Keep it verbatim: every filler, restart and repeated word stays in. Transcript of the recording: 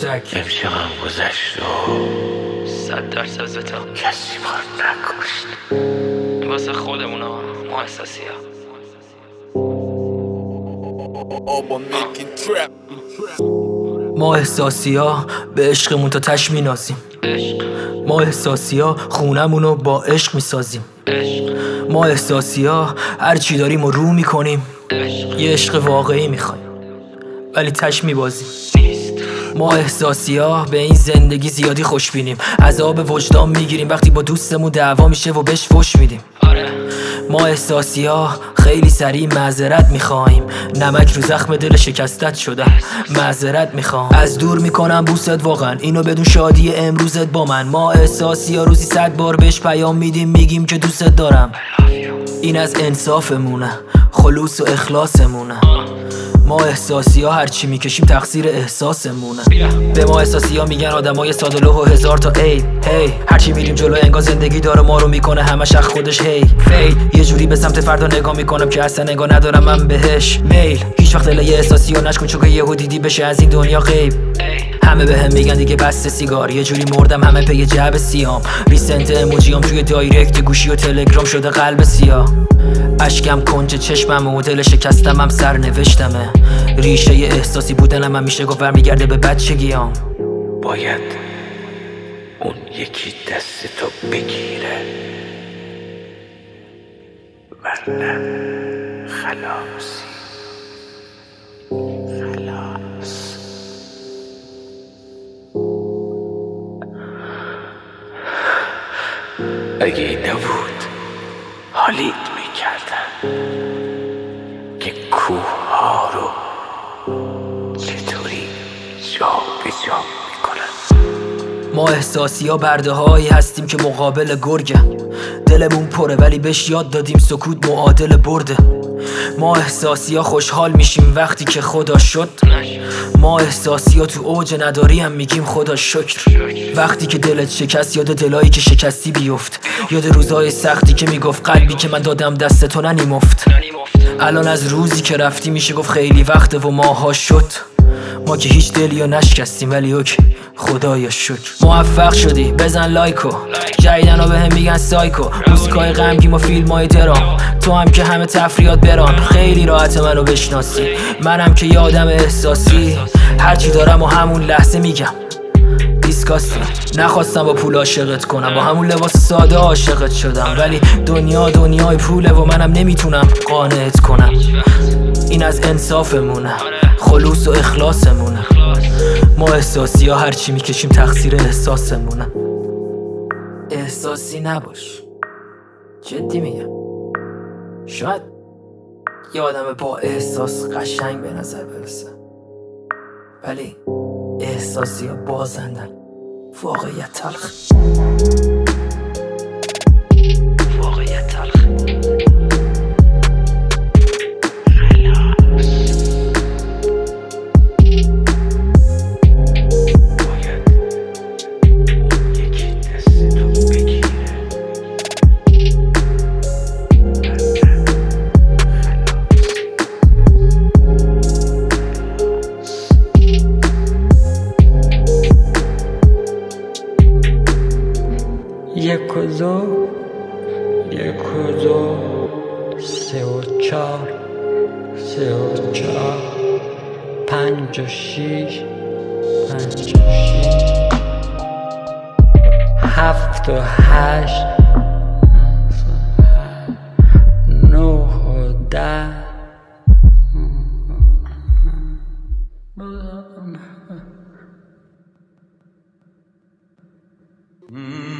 کتک امشب هم گذشت و صد درصد زتا کسی ما رو نکشت. واسه خودمونا ما احساسی ها ما احساسی ها به عشقمون تا تش می‌نازیم. ما احساسی ها خونمونو با عشق میسازیم. ما احساسی ها هر چی داریم و رو میکنیم. یه عشق واقعی میخوایم ولی تش میبازیم. ما احساسی ها به این زندگی زیادی خوش بینیم. عذاب وجدان میگیریم وقتی با دوستمون دعوا میشه و بهش فوش میدیم. ما احساسی ها خیلی سریع معذرت میخوایم. نمک رو زخم دل شکستت شدم، معذرت میخوام. از دور میکنم بوست واقعا، اینو بدون شادی امروزت با من. ما احساسی ها روزی صد بار بهش پیام میدیم، میگیم که دوستت دارم. این از انصافمونه، خلوص و اخلاصمونه. ما احساسی ها هرچی میکشیم تقصیر احساسمونه. به ما احساسی ها میگن آدمای ساده و هزار تا عیب. هی هرچی میریم جلو انگار زندگی داره ما رو میکنه همش از خودش. هی فیل یه جوری به سمت فردا نگاه میکنم که اصلا نگاه ندارم من بهش. میل هیچ وقت دل احساسی ها نشکن چون که یهو دیدی بشه از این دنیا غیب. همه به هم میگن دیگه بسته سیگار، یه جوری مردم همه پی جعب سیام. ریسنت اموجیام توی دایرکت گوشی و تلگرام شده قلب سیاه. اشکم کنج چشمم و دل شکستم هم سر نوشتمه. ریشه احساسی بودنم هم میشه گفت برمیگرده به بچگیام. باید اون یکی دستتو بگیره ورنه خلاصی. خلاص اگه نبود حالیت میکردم که کوه ها رو چطوری جا به جا میکنن. ما احساسی ها برده هایی هستیم که مقابل گرگه. دلمون پره ولی بهش یاد دادیم سکوت معادل برده. ما احساسی ها خوشحال میشیم وقتی که خدا شد. ما احساسی ها تو اوج نداری هم میگیم خدا شکر. وقتی که دلت شکست یاد دلایی که شکستی بیفت. یاد روزای سختی که میگفت قلبی که من دادم دست تو ننیمفت. الان از روزی که رفتی میشه گفت خیلی وقته و ماها شد. ما که هیچ دلی رو نشکستیم ولی اوک خدایا شکر. موفق شدی بزن لایکو، جایدن ها به هم میگن سایکو. موسیقای غمگین و فیلم های درام، تو هم که همه تفریات بران. خیلی راحت منو بشناسی، منم که یه آدم احساسی. هرچی دارم و همون لحظه میگم دیسکاستی. نخواستم با پول عاشقت کنم، با همون لباس ساده عاشقت شدم. ولی دنیا دنیای پوله و منم نمیتونم قانعت کنم. این از انصافمونه، خلوص و اخلاصمونه. ما احساسی ها هرچی میکشیم تقصیر احساسمونه. احساسی نباش، جدی میگم. شاید یه آدم با احساس قشنگ به نظر برسه ولی احساسی ها بازندن واقعیت تلخ. واقعیت تلخ. یک و دو یک و دو سه و چار سه و چار پنج و شیش پنج و شیش هفت و هشت نه و ده Mm.